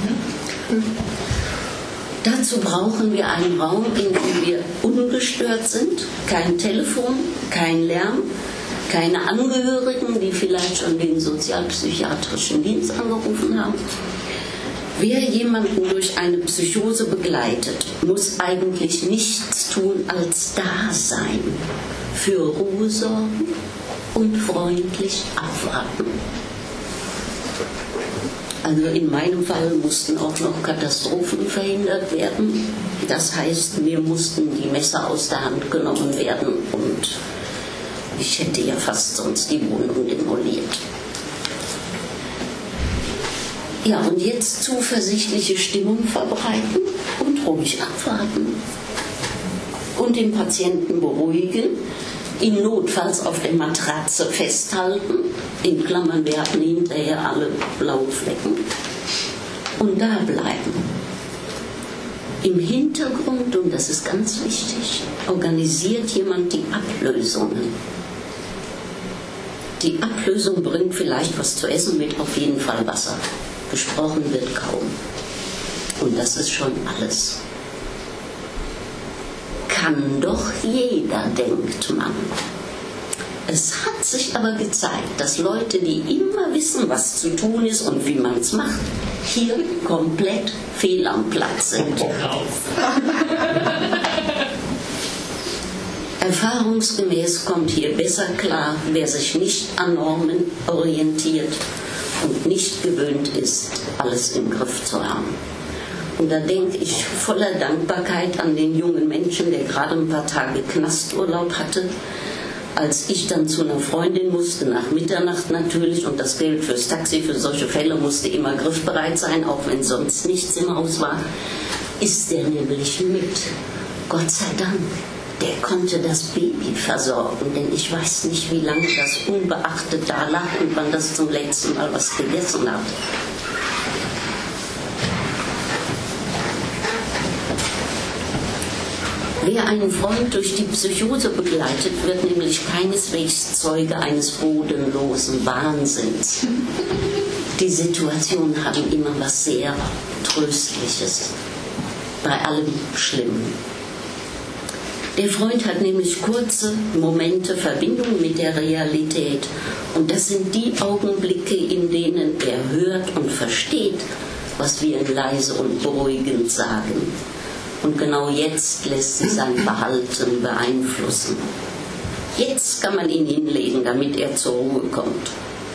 Dazu brauchen wir einen Raum, in dem wir ungestört sind, kein Telefon, kein Lärm, keine Angehörigen, die vielleicht schon den sozialpsychiatrischen Dienst angerufen haben. Wer jemanden durch eine Psychose begleitet, muss eigentlich nichts tun als da sein, für Ruhe sorgen und freundlich abwarten. Also in meinem Fall mussten auch noch Katastrophen verhindert werden. Das heißt, mir mussten die Messer aus der Hand genommen werden und ich hätte ja fast sonst die Wohnung demoliert. Ja, und jetzt zuversichtliche Stimmung verbreiten und ruhig abwarten. Und den Patienten beruhigen, ihn notfalls auf der Matratze festhalten, in Klammern, wir hatten hinterher alle blaue Flecken, und da bleiben. Im Hintergrund, und das ist ganz wichtig, organisiert jemand die Ablösungen. Die Ablösung bringt vielleicht was zu essen mit, auf jeden Fall Wasser. Gesprochen wird kaum. Und das ist schon alles. Kann doch jeder, denkt man. Es hat sich aber gezeigt, dass Leute, die immer wissen, was zu tun ist und wie man es macht, hier komplett fehl am Platz sind. Erfahrungsgemäß kommt hier besser klar, wer sich nicht an Normen orientiert und nicht gewöhnt ist, alles im Griff zu haben. Und da denke ich voller Dankbarkeit an den jungen Menschen, der gerade ein paar Tage Knasturlaub hatte, als ich dann zu einer Freundin musste, nach Mitternacht natürlich, und das Geld fürs Taxi für solche Fälle musste immer griffbereit sein, auch wenn sonst nichts im Haus war, ist der nämlich mit. Gott sei Dank. Der konnte das Baby versorgen, denn ich weiß nicht, wie lange das unbeachtet da lag und wann das zum letzten Mal was gegessen hat. Wer einen Freund durch die Psychose begleitet, wird nämlich keineswegs Zeuge eines bodenlosen Wahnsinns. Die Situationen haben immer was sehr Tröstliches, bei allem Schlimmen. Der Freund hat nämlich kurze Momente Verbindung mit der Realität. Und das sind die Augenblicke, in denen er hört und versteht, was wir ihm leise und beruhigend sagen. Und genau jetzt lässt sich sein Verhalten beeinflussen. Jetzt kann man ihn hinlegen, damit er zur Ruhe kommt.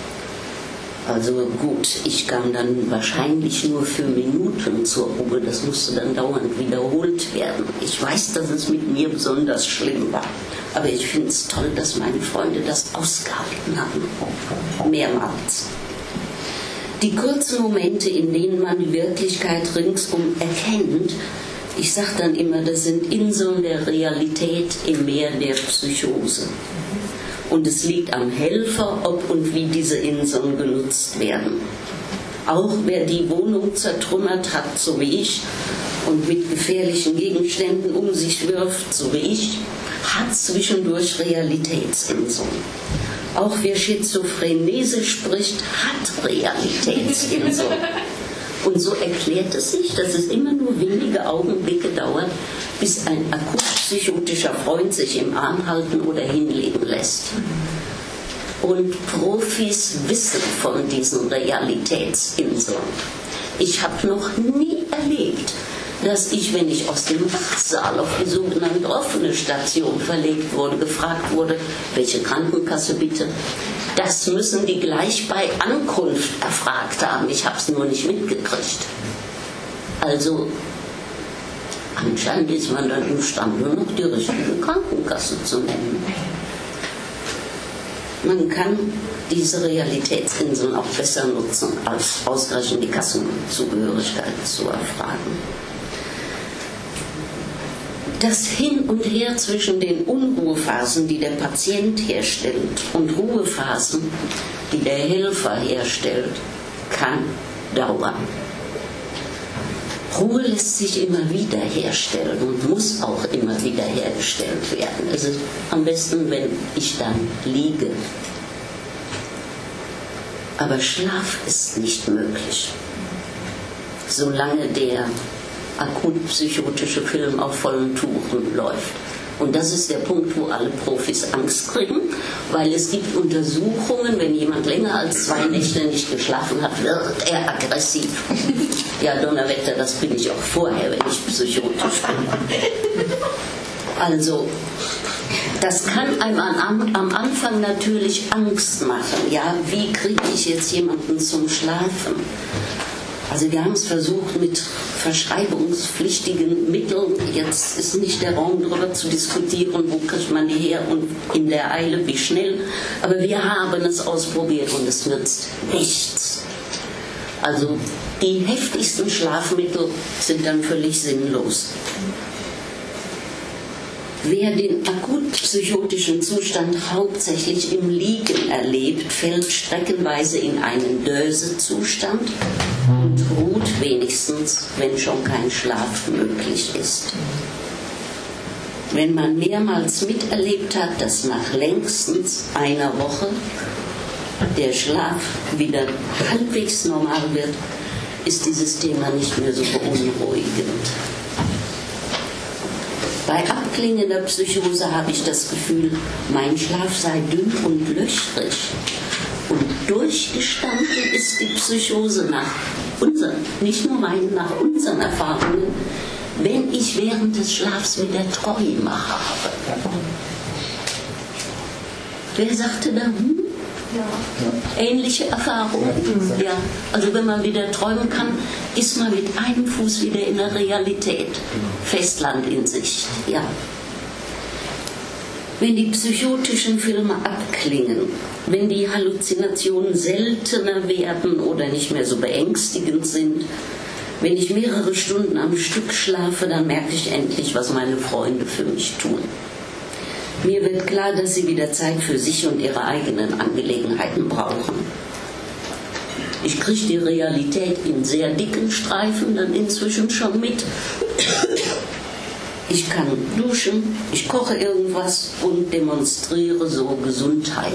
Also gut, ich kam dann wahrscheinlich nur für Minuten zur Ruhe. Das musste dann dauernd wiederholt werden. Ich weiß, dass es mit mir besonders schlimm war. Aber ich finde es toll, dass meine Freunde das ausgehalten haben. Mehrmals. Die kurzen Momente, in denen man die Wirklichkeit ringsum erkennt, ich sage dann immer, das sind Inseln der Realität im Meer der Psychose. Und es liegt am Helfer, ob und wie diese Inseln genutzt werden. Auch wer die Wohnung zertrümmert hat, so wie ich, und mit gefährlichen Gegenständen um sich wirft, so wie ich, hat zwischendurch Realitätsinseln. Auch wer Schizophrenese spricht, hat Realitätsinseln. Und so erklärt es sich, dass es immer nur wenige Augenblicke dauert, bis ein akut psychotischer Freund sich im Arm halten oder hinlegen lässt. Und Profis wissen von diesen Realitätsinseln. Ich habe noch nie erlebt, dass ich, wenn ich aus dem Wachsaal auf die sogenannte offene Station verlegt wurde, gefragt wurde, welche Krankenkasse bitte. Das müssen die gleich bei Ankunft erfragt haben. Ich habe es nur nicht mitgekriegt. Also anscheinend ist man dann imstande, noch die richtige Krankenkasse zu nennen. Man kann diese Realitätsinseln auch besser nutzen, als ausreichend die Kassenzugehörigkeit zu erfragen. Das Hin und Her zwischen den Unruhephasen, die der Patient herstellt, und Ruhephasen, die der Helfer herstellt, kann dauern. Ruhe lässt sich immer wieder herstellen und muss auch immer wieder hergestellt werden. Es ist am besten, wenn ich dann liege. Aber Schlaf ist nicht möglich, solange der akut psychotische Film auf vollen Touren läuft. Und das ist der Punkt, wo alle Profis Angst kriegen, weil es gibt Untersuchungen, wenn jemand länger als 2 Nächte nicht geschlafen hat, wird er aggressiv. Ja, Donnerwetter, das bin ich auch vorher, wenn ich psychotisch bin. Also, das kann einem am Anfang natürlich Angst machen. Ja, wie kriege ich jetzt jemanden zum Schlafen? Also wir haben es versucht mit verschreibungspflichtigen Mitteln. Jetzt ist nicht der Raum darüber zu diskutieren, wo kriegt man die her und in der Eile, wie schnell. Aber wir haben es ausprobiert und es nützt nichts. Also die heftigsten Schlafmittel sind dann völlig sinnlos. Wer den akut psychotischen Zustand hauptsächlich im Liegen erlebt, fällt streckenweise in einen Dösezustand und ruht wenigstens, wenn schon kein Schlaf möglich ist. Wenn man mehrmals miterlebt hat, dass nach längstens einer Woche der Schlaf wieder halbwegs normal wird, ist dieses Thema nicht mehr so beunruhigend. Bei abklingender Psychose habe ich das Gefühl, mein Schlaf sei dünn und löchrig. Und durchgestanden ist die Psychose nach unseren, nicht nur meinen, nach unseren Erfahrungen, wenn ich während des Schlafs wieder Träume habe. Wer sagte da, ähnliche Erfahrungen? Ja. Also wenn man wieder träumen kann, ist man mit einem Fuß wieder in der Realität. Festland in Sicht. Ja. Wenn die psychotischen Filme abklingen, wenn die Halluzinationen seltener werden oder nicht mehr so beängstigend sind, wenn ich mehrere Stunden am Stück schlafe, dann merke ich endlich, was meine Freunde für mich tun. Mir wird klar, dass sie wieder Zeit für sich und ihre eigenen Angelegenheiten brauchen. Ich kriege die Realität in sehr dicken Streifen dann inzwischen schon mit. Ich kann duschen, ich koche irgendwas und demonstriere so Gesundheit.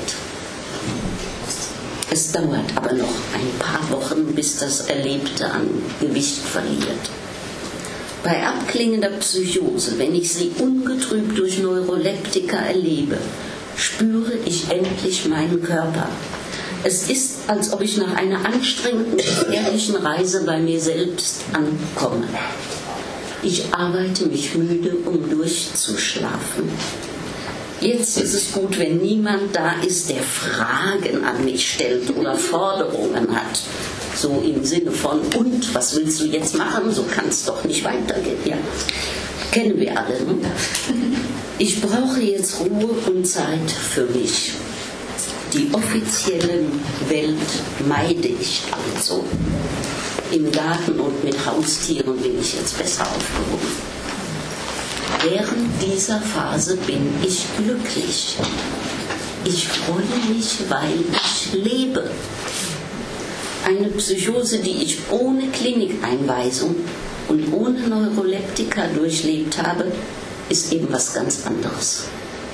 Es dauert aber noch ein paar Wochen, bis das Erlebte an Gewicht verliert. Bei abklingender Psychose, wenn ich sie ungetrübt durch Neuroleptika erlebe, spüre ich endlich meinen Körper. Es ist, als ob ich nach einer anstrengenden, gefährlichen Reise bei mir selbst ankomme. Ich arbeite mich müde, um durchzuschlafen. Jetzt ist es gut, wenn niemand da ist, der Fragen an mich stellt oder Forderungen hat. So im Sinne von, und, was willst du jetzt machen? So kann es doch nicht weitergehen. Ja, kennen wir alle. Ne? Ich brauche jetzt Ruhe und Zeit für mich. Die offizielle Welt meide ich also. Im Garten und mit Haustieren bin ich jetzt besser aufgehoben. Während dieser Phase bin ich glücklich. Ich freue mich, weil ich lebe. Eine Psychose, die ich ohne Klinikeinweisung und ohne Neuroleptika durchlebt habe, ist eben was ganz anderes.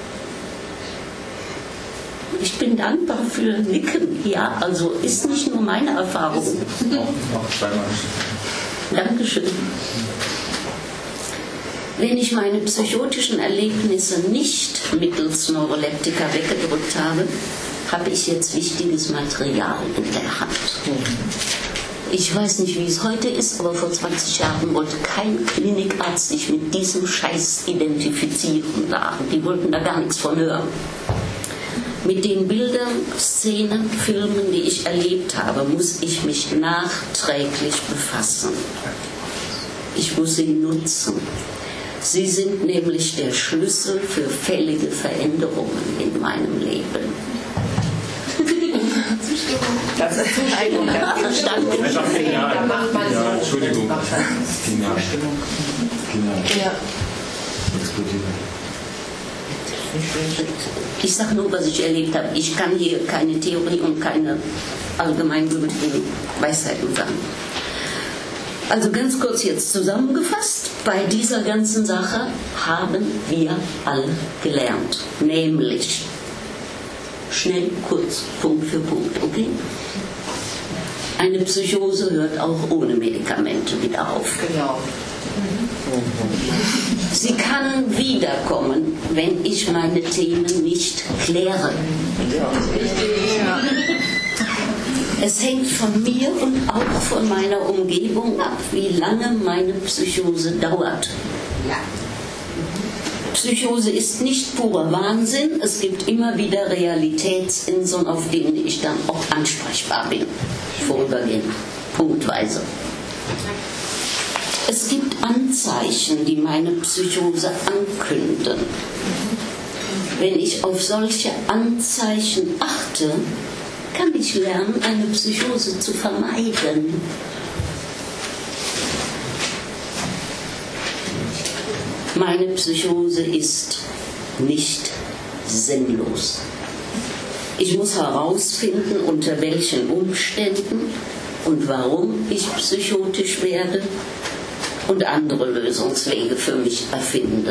Ich bin dankbar für Nicken. Ja, also ist nicht nur meine Erfahrung. Dankeschön. Wenn ich meine psychotischen Erlebnisse nicht mittels Neuroleptika weggedrückt habe, habe ich jetzt wichtiges Material in der Hand. Ich weiß nicht, wie es heute ist, aber vor 20 Jahren wollte kein Klinikarzt sich mit diesem Scheiß identifizieren. Die wollten da gar nichts von hören. Mit den Bildern, Szenen, Filmen, die ich erlebt habe, muss ich mich nachträglich befassen. Ich muss sie nutzen. Sie sind nämlich der Schlüssel für fällige Veränderungen in meinem Leben. Das ist Zuneigung. Da macht man ja, Entschuldigung. Ja. Ich sage nur, was ich erlebt habe. Ich kann hier keine Theorie und keine allgemeingültigen Weisheiten sagen. Also ganz kurz jetzt zusammengefasst, bei dieser ganzen Sache haben wir alle gelernt. Nämlich, schnell, kurz, Punkt für Punkt, okay? Eine Psychose hört auch ohne Medikamente wieder auf. Genau. Sie kann wiederkommen, wenn ich meine Themen nicht kläre. Ja. Es hängt von mir und auch von meiner Umgebung ab, wie lange meine Psychose dauert. Psychose ist nicht purer Wahnsinn. Es gibt immer wieder Realitätsinseln, auf denen ich dann auch ansprechbar bin. Vorübergehend, punktweise. Es gibt Anzeichen, die meine Psychose ankündigen. Wenn ich auf solche Anzeichen achte, kann ich lernen, eine Psychose zu vermeiden. Meine Psychose ist nicht sinnlos. Ich muss herausfinden, unter welchen Umständen und warum ich psychotisch werde und andere Lösungswege für mich erfinden.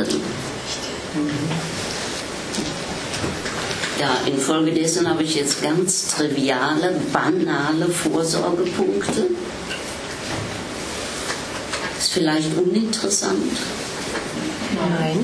Ja, infolgedessen habe ich jetzt ganz triviale, banale Vorsorgepunkte. Ist vielleicht uninteressant. Nein.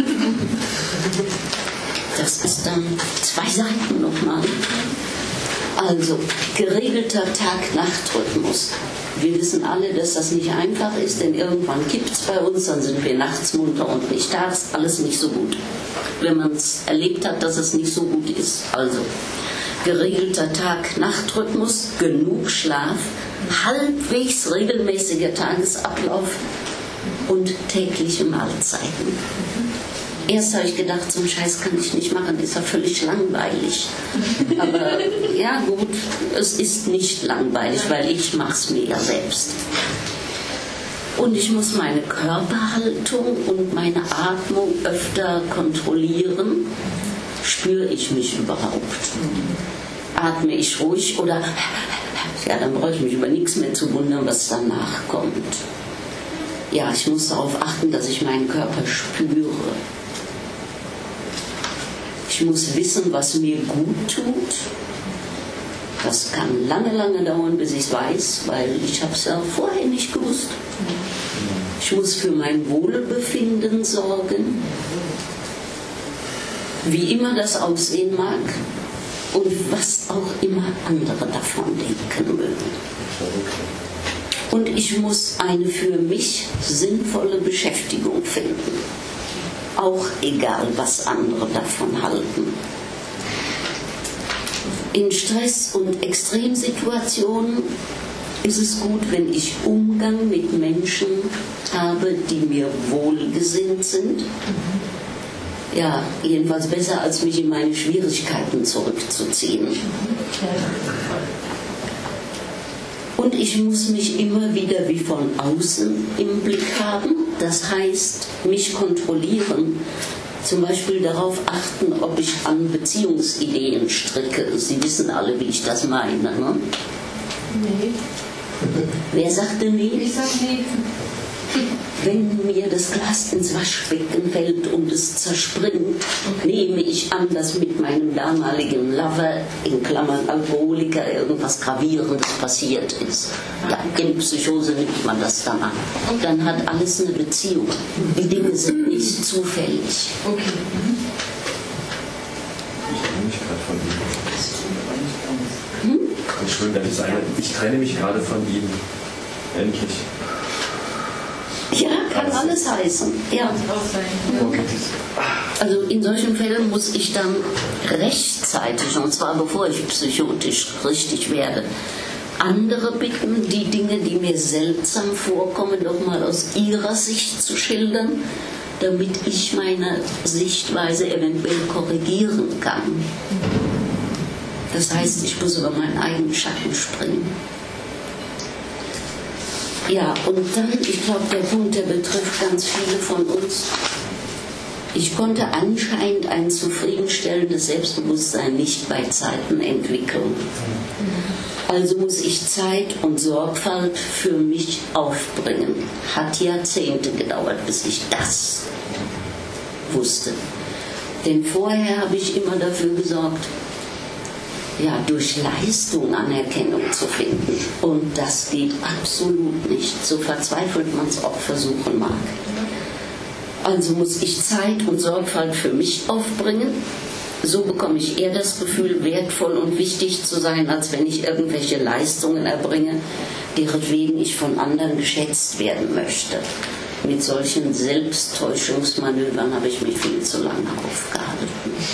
Das ist dann 2 Seiten nochmal. Also, geregelter Tag-Nacht-Rhythmus. Wir wissen alle, dass das nicht einfach ist, denn irgendwann kippt es bei uns, dann sind wir nachts munter und nicht tags, alles nicht so gut. Wenn man es erlebt hat, dass es nicht so gut ist. Also, geregelter Tag-Nacht-Rhythmus, genug Schlaf, halbwegs regelmäßiger Tagesablauf und tägliche Mahlzeiten. Erst habe ich gedacht, so einen Scheiß kann ich nicht machen, ist ja völlig langweilig. Aber ja gut, es ist nicht langweilig, weil ich mache es mir ja selbst. Und ich muss meine Körperhaltung und meine Atmung öfter kontrollieren. Spüre ich mich überhaupt? Atme ich ruhig oder... Ja, dann brauche ich mich über nichts mehr zu wundern, was danach kommt. Ja, ich muss darauf achten, dass ich meinen Körper spüre. Ich muss wissen, was mir gut tut. Das kann lange, lange dauern, bis ich es weiß, weil ich habe es ja vorher nicht gewusst. Ich muss für mein Wohlbefinden sorgen, wie immer das aussehen mag und was auch immer andere davon denken mögen. Und ich muss eine für mich sinnvolle Beschäftigung finden. Auch egal, was andere davon halten. In Stress- und Extremsituationen ist es gut, wenn ich Umgang mit Menschen habe, die mir wohlgesinnt sind. Ja, jedenfalls besser, als mich in meine Schwierigkeiten zurückzuziehen. Und ich muss mich immer wieder wie von außen im Blick haben. Das heißt, mich kontrollieren. Zum Beispiel darauf achten, ob ich an Beziehungsideen stricke. Sie wissen alle, wie ich das meine, ne? Nee. Wer sagte nee? Ich sag nee. Wenn mir das Glas ins Waschbecken fällt und es zerspringt, nehme ich an, dass mit meinem damaligen Lover, in Klammern Alkoholiker, irgendwas Gravierendes passiert ist. Ja, in Psychose nimmt man das dann an. Und dann hat alles eine Beziehung. Die Dinge sind nicht zufällig. Okay. Entschuldigung, ich trenne mich gerade von ihm. Endlich. Ja, kann alles heißen. Ja. Also in solchen Fällen muss ich dann rechtzeitig, und zwar bevor ich psychotisch richtig werde, andere bitten, die Dinge, die mir seltsam vorkommen, doch mal aus ihrer Sicht zu schildern, damit ich meine Sichtweise eventuell korrigieren kann. Das heißt, ich muss über meinen eigenen Schatten springen. Ja, und dann, ich glaube, der Punkt, der betrifft ganz viele von uns. Ich konnte anscheinend ein zufriedenstellendes Selbstbewusstsein nicht bei Zeiten entwickeln. Also muss ich Zeit und Sorgfalt für mich aufbringen. Hat Jahrzehnte gedauert, bis ich das wusste. Denn vorher habe ich immer dafür gesorgt, ja, durch Leistung Anerkennung zu finden. Und das geht absolut nicht, so verzweifelt man es auch versuchen mag. Also muss ich Zeit und Sorgfalt für mich aufbringen. So bekomme ich eher das Gefühl, wertvoll und wichtig zu sein, als wenn ich irgendwelche Leistungen erbringe, deretwegen ich von anderen geschätzt werden möchte. Mit solchen Selbsttäuschungsmanövern habe ich mich viel zu lange aufgehalten.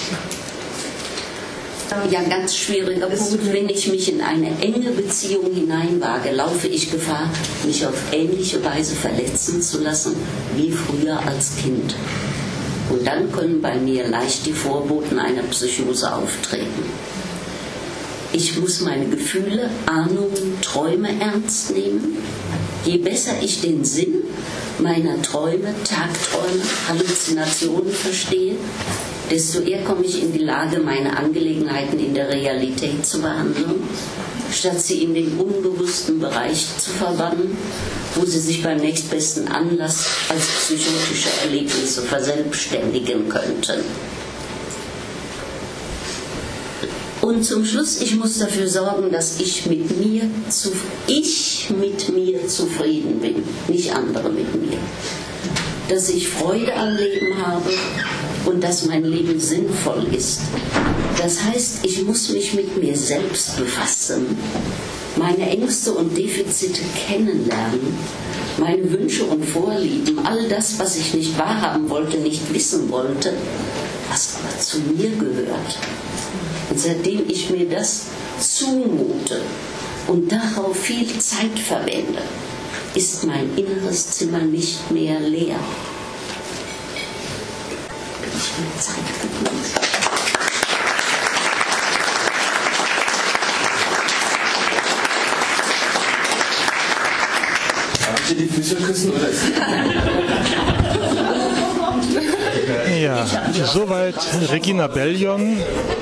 Ja, ganz schwieriger Punkt. Wenn ich mich in eine enge Beziehung hineinwage, laufe ich Gefahr, mich auf ähnliche Weise verletzen zu lassen wie früher als Kind. Und dann können bei mir leicht die Vorboten einer Psychose auftreten. Ich muss meine Gefühle, Ahnungen, Träume ernst nehmen. Je besser ich den Sinn meiner Träume, Tagträume, Halluzinationen verstehe, desto eher komme ich in die Lage, meine Angelegenheiten in der Realität zu behandeln, statt sie in den unbewussten Bereich zu verbannen, wo sie sich beim nächstbesten Anlass als psychotische Erlebnisse verselbstständigen könnten. Und zum Schluss, ich muss dafür sorgen, dass ich mit mir zufrieden bin, nicht andere mit mir. dass ich Freude am Leben habe und dass mein Leben sinnvoll ist. Das heißt, ich muss mich mit mir selbst befassen, meine Ängste und Defizite kennenlernen, meine Wünsche und Vorlieben, all das, was ich nicht wahrhaben wollte, nicht wissen wollte, was aber zu mir gehört. Und seitdem ich mir das zumute und darauf viel Zeit verwende, ist mein inneres Zimmer nicht mehr leer. Bin ich mir Zeit gewünscht. Darf ich die Füße küssen oder ist Ja, soweit Regina Bellion.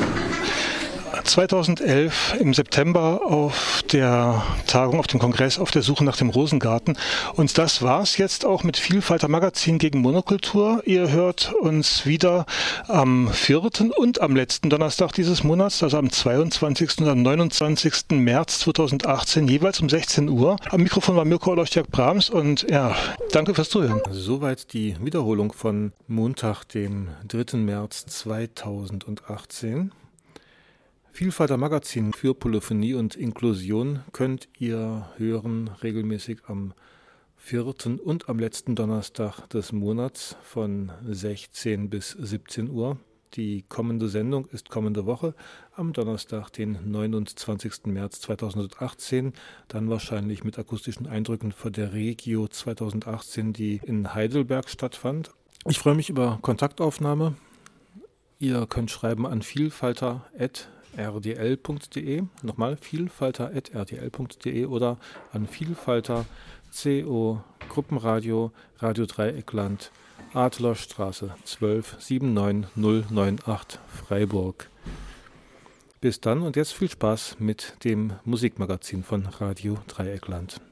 2011 im September auf der Tagung, auf dem Kongress auf der Suche nach dem Rosengarten. Und das war's jetzt auch mit Vielfalter Magazin gegen Monokultur. Ihr hört uns wieder am 4. und am letzten Donnerstag dieses Monats, also am 22. und am 29. März 2018, jeweils um 16 Uhr. Am Mikrofon war Mirko Olojczak-Brahms und ja, danke fürs Zuhören. Soweit die Wiederholung von Montag, dem 3. März 2018. Vielfalter Magazin für Polyphonie und Inklusion könnt ihr hören regelmäßig am 4. und am letzten Donnerstag des Monats von 16 bis 17 Uhr. Die kommende Sendung ist kommende Woche am Donnerstag, den 29. März 2018, dann wahrscheinlich mit akustischen Eindrücken von der Regio 2018, die in Heidelberg stattfand. Ich freue mich über Kontaktaufnahme. Ihr könnt schreiben an vielfalter@rdl.de, nochmal vielfalter@rdl.de oder an Vielfalter CO Gruppenradio Radio Dreieckland Adlerstraße 12 79098 Freiburg. Bis dann und jetzt viel Spaß mit dem Musikmagazin von Radio Dreieckland.